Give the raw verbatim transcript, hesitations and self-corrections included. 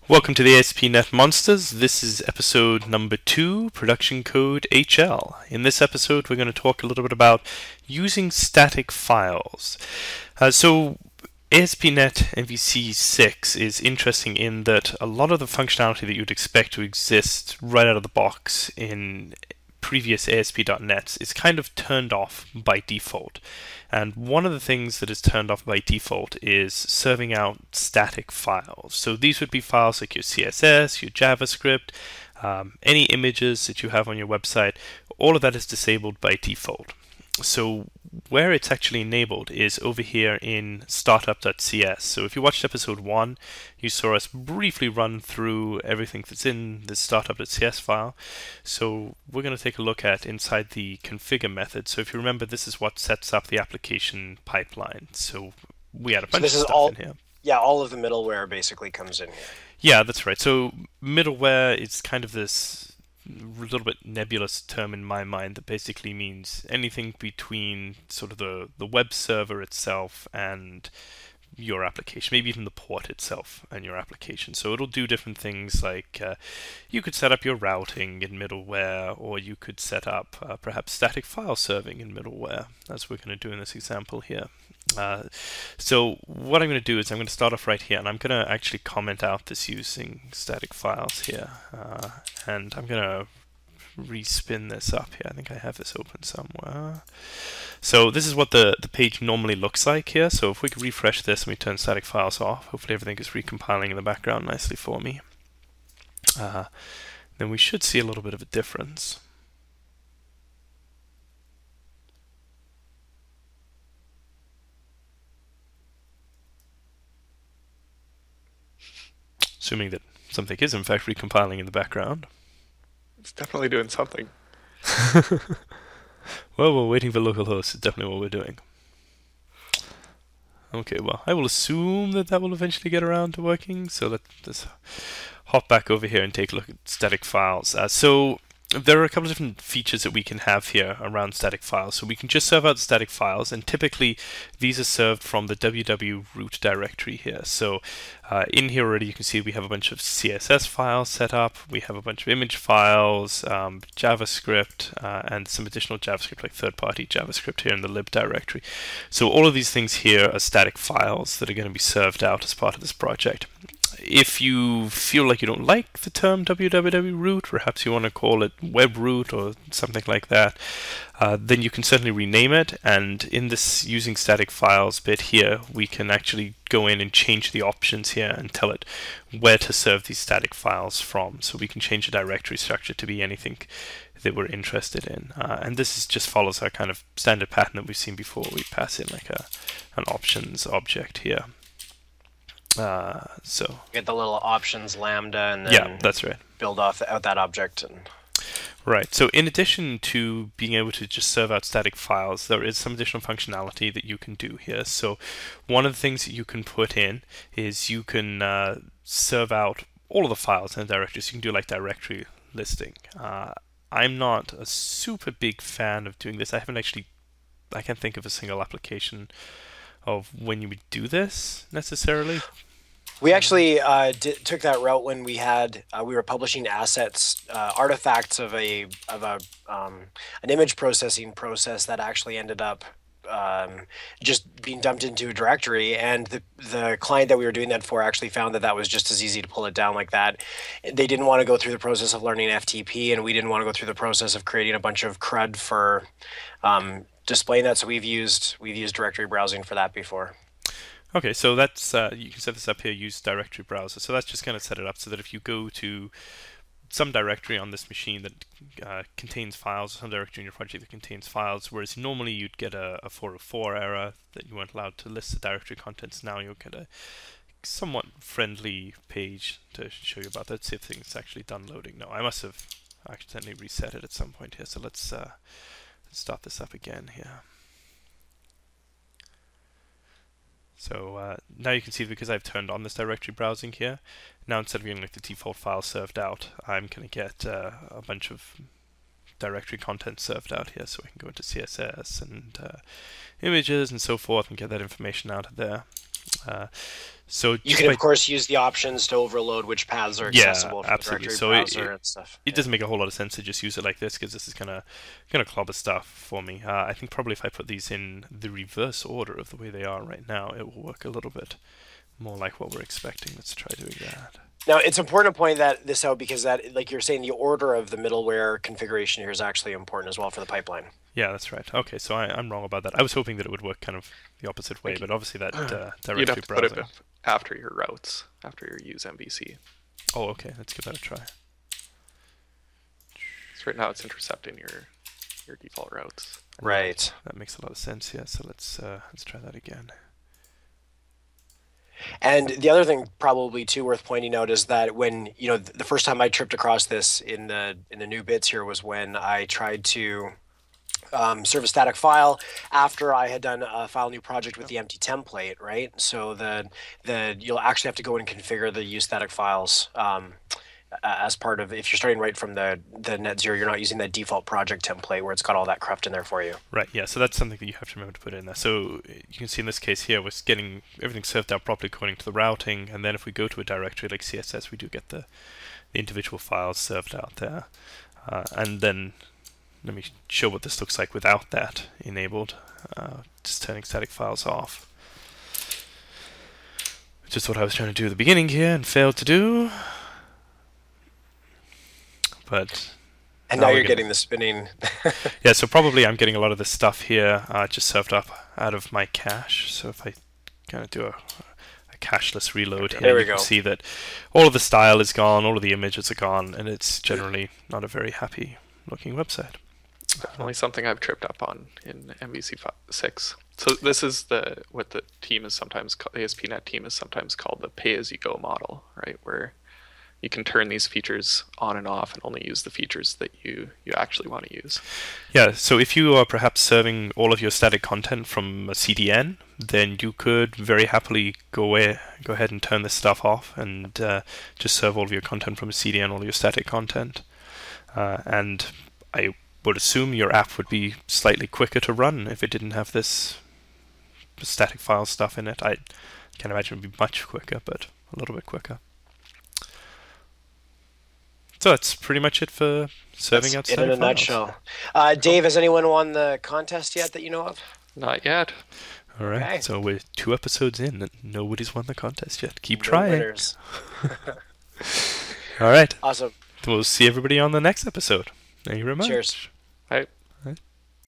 Welcome to the A S P dot net Monsters. This is episode number two, Production Code H L. In this episode, we're going to talk a little bit about using static files. Uh, so, A S P dot net M V C six is interesting in that a lot of the functionality that you'd expect to exist right out of the box in previous A S P dot nets is kind of turned off by default. And one of the things that is turned off by default is serving out static files. So these would be files like your C S S, your JavaScript, um, any images that you have on your website. All of that is disabled by default. So where it's actually enabled is over here in startup dot c s. So if you watched episode one, you saw us briefly run through everything that's in this startup dot c s file. So we're going to take a look at inside the configure method. So if you remember, this is what sets up the application pipeline. So we had a bunch So this of is stuff all, in here. yeah, all of the middleware basically comes in here. Yeah, that's right. So middleware is kind of this a little bit nebulous term in my mind that basically means anything between sort of the, the web server itself and your application, maybe even the port itself and your application. So it'll do different things like uh, you could set up your routing in middleware, or you could set up uh, perhaps static file serving in middleware, as we're going to do in this example here. Uh, so what I'm going to do is I'm going to start off right here, and I'm going to actually comment out this using static files here, uh, and I'm going to respin this up here. I think I have this open somewhere. So this is what the, the page normally looks like here. So if we could refresh this and we turn static files off, hopefully everything is recompiling in the background nicely for me. Uh, then we should see a little bit of a difference. Assuming that something is in fact recompiling in the background. It's definitely doing something. Well, we're waiting for localhost. It's definitely what we're doing. Okay, well, I will assume that that will eventually get around to working. So let's hop back over here and take a look at static files. Uh, so there are a couple of different features that we can have here around static files. So we can just serve out static files, and typically these are served from the www root directory here. So uh, in here already you can see we have a bunch of C S S files set up, we have a bunch of image files, um, JavaScript, uh, and some additional JavaScript like third-party JavaScript here in the lib directory. So all of these things here are static files that are going to be served out as part of this project. If you feel like you don't like the term www root, perhaps you want to call it web root or something like that, uh, then you can certainly rename it. And in this using static files bit here, we can actually go in and change the options here and tell it where to serve these static files from. So we can change the directory structure to be anything that we're interested in. Uh, and this is just follows our kind of standard pattern that we've seen before. We pass in like a an options object here. Uh, so Get the little options lambda and then yeah, that's right. build off out that object. And Right. So in addition to being able to just serve out static files, there is some additional functionality that you can do here. So one of the things that you can put in is you can uh, serve out all of the files in a directory. So you can do like directory listing. Uh, I'm not a super big fan of doing this. I haven't actually, I can't think of a single application of when you would do this necessarily. we actually uh, did, took that route when we had uh, we were publishing assets, uh, artifacts of a of a um, an image processing process that actually ended up um, just being dumped into a directory, and the the client that we were doing that for actually found that that was just as easy to pull it down like that. They didn't want to go through the process of learning F T P, and we didn't want to go through the process of creating a bunch of CRUD for um, displaying that. So we've used we've used directory browsing for that before. Okay, so that's uh, you can set this up here. Use directory browser. So that's just going to set it up so that if you go to some directory on this machine that uh, contains files, or some directory in your project that contains files, whereas normally you'd get a, a four oh four error that you weren't allowed to list the directory contents, now you'll get a somewhat friendly page to show you about that. See if things actually done loading. No, I must have accidentally reset it at some point here. So let's, uh, let's start this up again here. So uh, now you can see, because I've turned on this directory browsing here, now instead of getting like the default file served out, I'm going to get uh, a bunch of directory content served out here, so we can go into C S S and uh, images and so forth and get that information out of there. Uh, so you can, of course, use the options to overload which paths are accessible yeah, from absolutely. the directory So browser it, and stuff. It yeah. doesn't make a whole lot of sense to just use it like this because this is gonna gonna clobber stuff for me. Uh, I think probably if I put these in the reverse order of the way they are right now, it will work a little bit more like what we're expecting. Let's try doing that. Now, it's important to point that this out because that, like you're saying, the order of the middleware configuration here is actually important as well for the pipeline. Yeah, that's right. Okay, so I, I'm wrong about that. I was hoping that it would work kind of the opposite way, but obviously that uh, directory You'd have to browser. put it after your routes, after your use M V C. Oh, okay. Let's give that a try. So right now it's intercepting your your default routes. Right. That makes a lot of sense. Yeah. So let's uh, let's try that again. And the other thing probably too worth pointing out is that when, you know, the first time I tripped across this in the in the new bits here was when I tried to um, serve a static file after I had done a file new project with the empty template, right? So the the you'll actually have to go in and configure the use static files um, as part of, if you're starting right from the the net zero, you're not using that default project template where it's got all that cruft in there for you. Right, yeah, so that's something that you have to remember to put in there. So you can see in this case here, we're getting everything served out properly according to the routing, and then if we go to a directory like C S S, we do get the, the individual files served out there. Uh, and then, let me show what this looks like without that enabled, uh, just turning static files off. Which is what I was trying to do at the beginning here and failed to do. But and now, now you're getting, getting the spinning. Yeah, so probably I'm getting a lot of this stuff here uh, just served up out of my cache. So if I kind of do a, a cache-less reload okay, here, we you go. can see that all of the style is gone, all of the images are gone, and it's generally not a very happy-looking website. Definitely something I've tripped up on in M V C six. So this is the what the team is sometimes called, the A S P dot net team is sometimes called the pay-as-you-go model, right? Where you can turn these features on and off and only use the features that you, you actually want to use. Yeah, so if you are perhaps serving all of your static content from a C D N, then you could very happily go away, go ahead and turn this stuff off and uh, just serve all of your content from a C D N, all of your static content. Uh, and I would assume your app would be slightly quicker to run if it didn't have this static file stuff in it. I can't imagine it would be much quicker, but a little bit quicker. So that's pretty much it for serving out static in a files. nutshell. Uh, Dave, has anyone won the contest yet that you know of? Not yet. All right, Okay. so we're two episodes in and nobody's won the contest yet. Keep No trying. winners. All right, Awesome. we'll see everybody on the next episode. Thank you very much. Cheers. Right.